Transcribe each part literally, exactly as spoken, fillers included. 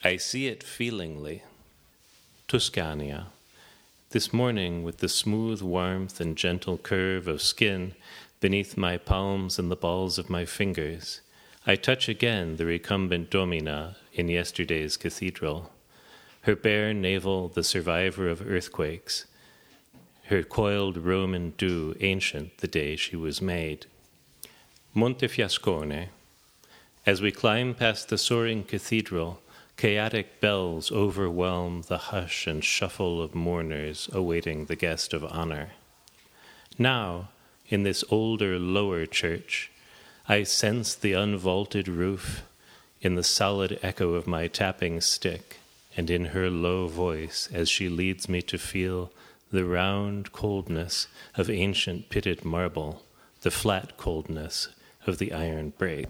I see it feelingly. Tuscania. This morning, with the smooth warmth and gentle curve of skin beneath my palms and the balls of my fingers, I touch again the recumbent domina in yesterday's cathedral, her bare navel the survivor of earthquakes, her coiled Roman dew ancient the day she was made. Montefiascone. As we climb past the soaring cathedral, chaotic bells overwhelm the hush and shuffle of mourners awaiting the guest of honor. Now, in this older, lower church, I sense the unvaulted roof in the solid echo of my tapping stick and in her low voice as she leads me to feel the round coldness of ancient pitted marble, the flat coldness of the iron brake.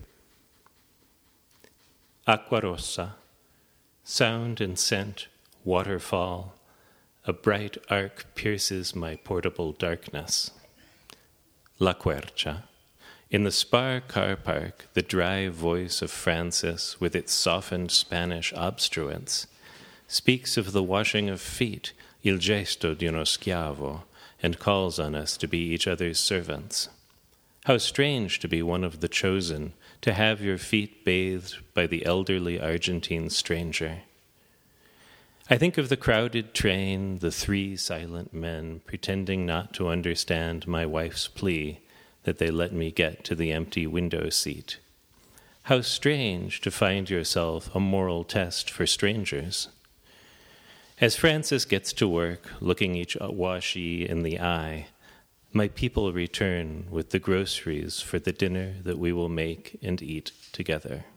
Acqua rossa. Sound and scent, waterfall, a bright arc pierces my portable darkness. La Quercia. In the Spar car park, the dry voice of Francis, with its softened Spanish obstruents, speaks of the washing of feet, il gesto di uno schiavo, and calls on us to be each other's servants. How strange to be one of the chosen, to have your feet bathed by the elderly Argentine stranger. I think of the crowded train, the three silent men pretending not to understand my wife's plea that they let me get to the empty window seat. How strange to find yourself a moral test for strangers. As Francis gets to work, looking each washee in the eye, my people return with the groceries for the dinner that we will make and eat together.